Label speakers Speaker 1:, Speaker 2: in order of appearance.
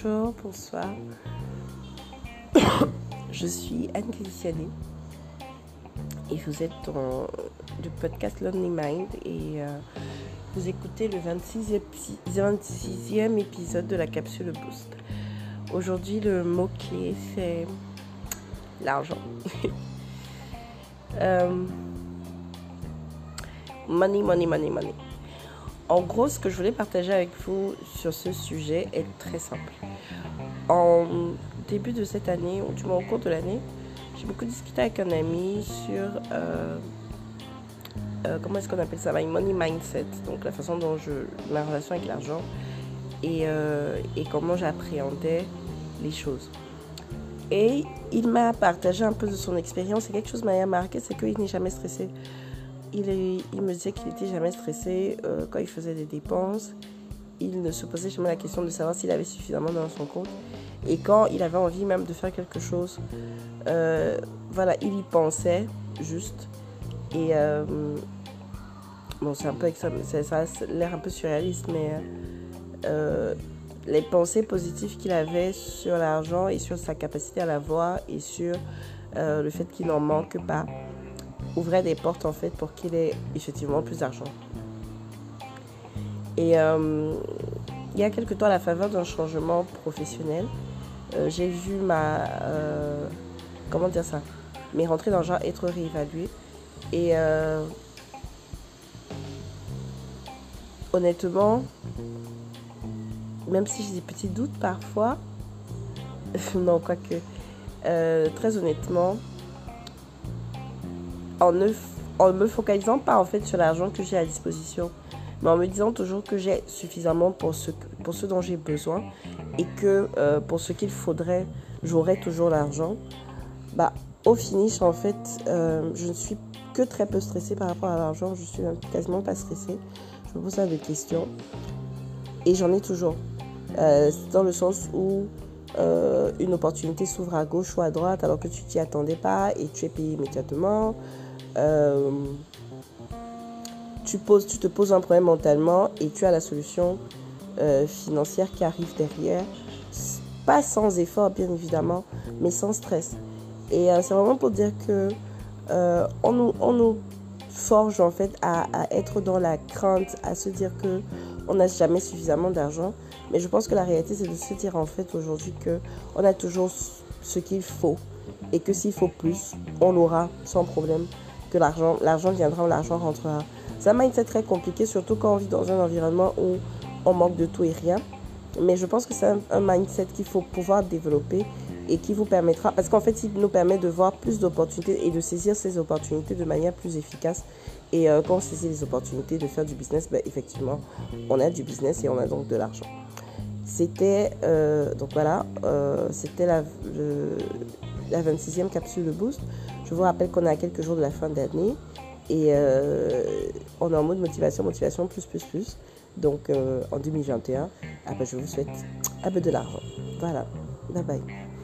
Speaker 1: Bonjour, bonsoir. Je suis Anne Cliciani et vous êtes dans le podcast Lonely Mind et vous écoutez le 26e épisode de la capsule Boost. Aujourd'hui, le mot-clé, c'est l'argent. Money. En gros, ce que je voulais partager avec vous sur ce sujet est très simple. En début de cette année, ou du moins au cours de l'année, j'ai beaucoup discuté avec un ami sur comment est-ce qu'on appelle ça, my money mindset, donc la façon dont ma relation avec l'argent et comment j'appréhendais les choses. Et il m'a partagé un peu de son expérience et quelque chose m'a marqué, c'est qu'il n'est jamais stressé. Il me disait qu'il n'était jamais stressé quand il faisait des dépenses. Il ne se posait jamais la question de savoir s'il avait suffisamment dans son compte. Et quand il avait envie même de faire quelque chose, il y pensait juste. Et bon, c'est un peu ça a l'air un peu surréaliste, mais les pensées positives qu'il avait sur l'argent et sur sa capacité à l'avoir et sur le fait qu'il n'en manque pas ouvrait des portes en fait pour qu'il ait effectivement plus d'argent. Et il y a quelque temps, à la faveur d'un changement professionnel, j'ai vu mes rentrées d'argent être réévaluées. Et honnêtement, même si j'ai des petits doutes parfois, non, quoique, très honnêtement, en ne me focalisant pas en fait sur l'argent que j'ai à disposition, mais en me disant toujours que j'ai suffisamment pour ce dont j'ai besoin et que pour ce qu'il faudrait, j'aurai toujours l'argent. Au finish, en fait, je ne suis que très peu stressée par rapport à l'argent. Je suis même quasiment pas stressée. Je me pose pas de questions et j'en ai toujours. Dans le sens où une opportunité s'ouvre à gauche ou à droite alors que tu t'y attendais pas et tu es payé immédiatement. Tu te poses un problème mentalement et tu as la solution financière qui arrive derrière, pas sans effort bien évidemment, mais sans stress. Et c'est vraiment pour dire que on nous forge en fait à être dans la crainte, à se dire que on n'a jamais suffisamment d'argent. Mais je pense que la réalité, c'est de se dire en fait aujourd'hui que on a toujours ce qu'il faut et que s'il faut plus, on l'aura sans problème. Que l'argent viendra ou l'argent rentrera. C'est un mindset très compliqué, surtout quand on vit dans un environnement où on manque de tout et rien. Mais je pense que c'est un mindset qu'il faut pouvoir développer et qui vous permettra, parce qu'en fait, il nous permet de voir plus d'opportunités et de saisir ces opportunités de manière plus efficace. Et quand on saisit les opportunités de faire du business, effectivement, on a du business et on a donc de l'argent. C'était c'était la 26e capsule de Boost. Je vous rappelle qu'on est à quelques jours de la fin d'année et on est en mode motivation plus. Donc en 2021, je vous souhaite un peu de l'argent. Voilà, bye bye.